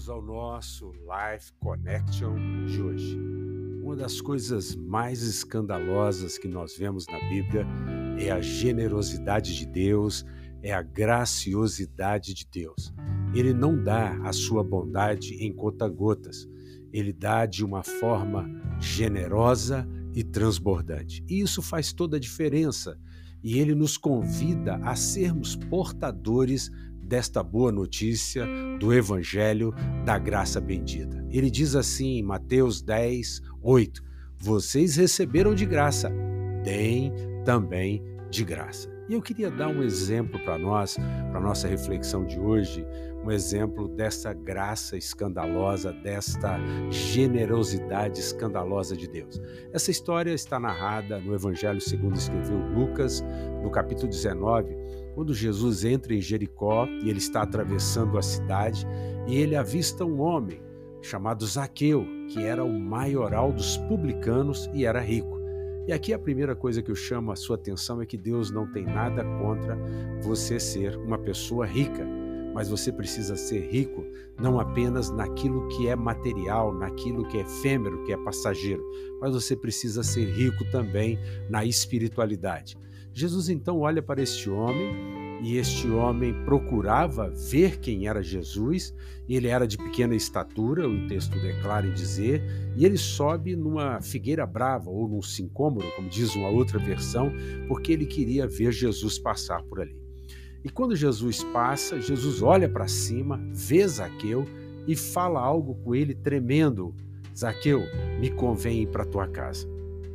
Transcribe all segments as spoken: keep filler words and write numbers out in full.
Bem-vindos ao nosso Life Connection de hoje. Uma das coisas mais escandalosas que nós vemos na Bíblia é a generosidade de Deus, é a graciosidade de Deus. Ele não dá a sua bondade em conta-gotas, ele dá de uma forma generosa e transbordante. E isso faz toda a diferença. E ele nos convida a sermos portadores desta boa notícia do Evangelho da graça bendita. Ele diz assim em Mateus dez, oito: vocês receberam de graça, deem também de graça. E eu queria dar um exemplo para nós, para a nossa reflexão de hoje, um exemplo dessa graça escandalosa, desta generosidade escandalosa de Deus. Essa história está narrada no Evangelho segundo escreveu Lucas, no capítulo dezenove, quando Jesus entra em Jericó e ele está atravessando a cidade e ele avista um homem chamado Zaqueu, que era o maioral dos publicanos e era rico. E aqui a primeira coisa que eu chamo a sua atenção é que Deus não tem nada contra você ser uma pessoa rica, mas você precisa ser rico não apenas naquilo que é material, naquilo que é efêmero, que é passageiro, mas você precisa ser rico também na espiritualidade. Jesus então olha para este homem e este homem procurava ver quem era Jesus, ele era de pequena estatura, o texto declara em dizer, e ele sobe numa figueira brava ou num sicômoro, como diz uma outra versão, porque ele queria ver Jesus passar por ali. E quando Jesus passa, Jesus olha para cima, vê Zaqueu e fala algo com ele tremendo: Zaqueu, me convém ir para a tua casa.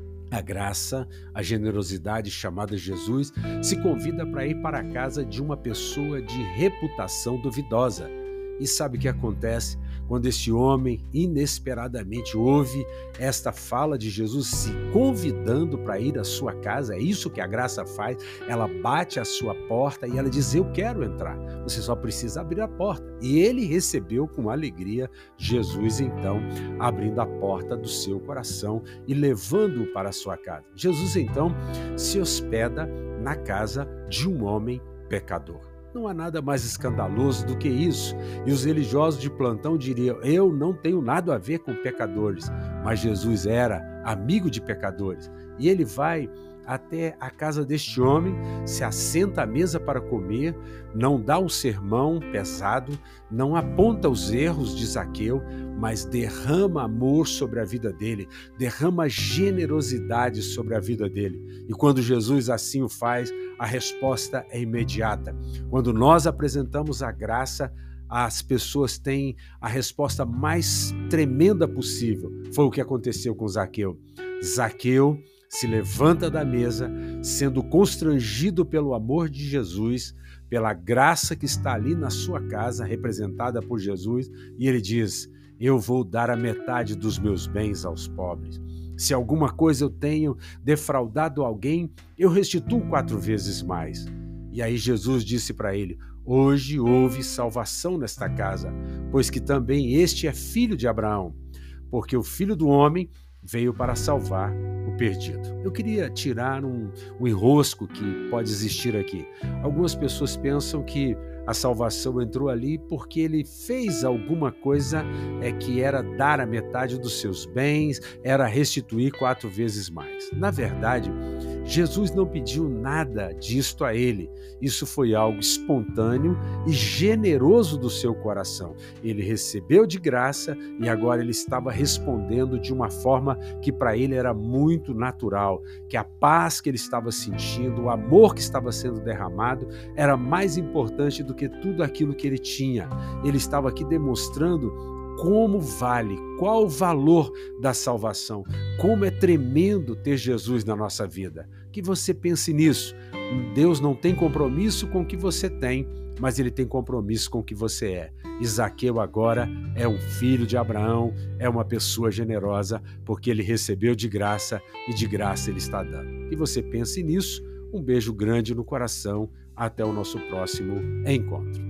A graça, a generosidade chamada Jesus, se convida para ir para a casa de uma pessoa de reputação duvidosa. E sabe o que acontece quando esse homem inesperadamente ouve esta fala de Jesus se convidando para ir à sua casa? É isso que a graça faz. Ela bate à sua porta e ela diz: eu quero entrar. Você só precisa abrir a porta. E ele recebeu com alegria Jesus, então, abrindo a porta do seu coração e levando-o para a sua casa. Jesus, então, se hospeda na casa de um homem pecador. Não há nada mais escandaloso do que isso. E os religiosos de plantão diriam: eu não tenho nada a ver com pecadores. Mas Jesus era amigo de pecadores. E ele vai até a casa deste homem, se assenta à mesa para comer, não dá um sermão pesado, não aponta os erros de Zaqueu, mas derrama amor sobre a vida dele, derrama generosidade sobre a vida dele. E quando Jesus assim o faz, a resposta é imediata. Quando nós apresentamos a graça, as pessoas têm a resposta mais tremenda possível. Foi o que aconteceu com Zaqueu. Zaqueu se levanta da mesa, sendo constrangido pelo amor de Jesus, pela graça que está ali na sua casa, representada por Jesus, e ele diz: eu vou dar a metade dos meus bens aos pobres. Se alguma coisa eu tenho defraudado alguém, eu restituo quatro vezes mais. E aí Jesus disse para ele: hoje houve salvação nesta casa, pois que também este é filho de Abraão, porque o Filho do Homem veio para salvar o perdido. Eu queria tirar um, um enrosco que pode existir aqui. Algumas pessoas pensam que a salvação entrou ali porque ele fez alguma coisa é, que era dar a metade dos seus bens, era restituir quatro vezes mais. Na verdade, Jesus não pediu nada disto a ele. Isso foi algo espontâneo e generoso do seu coração. Ele recebeu de graça e agora ele estava respondendo de uma forma que para ele era muito natural, que a paz que ele estava sentindo, o amor que estava sendo derramado, era mais importante do que tudo aquilo que ele tinha. Ele estava aqui demonstrando como vale, qual o valor da salvação, como é tremendo ter Jesus na nossa vida. Que você pense nisso. Deus não tem compromisso com o que você tem, mas ele tem compromisso com o que você é. E Zaqueu agora é um filho de Abraão, é uma pessoa generosa, porque ele recebeu de graça e de graça ele está dando. Que você pense nisso. Um beijo grande no coração. Até o nosso próximo encontro.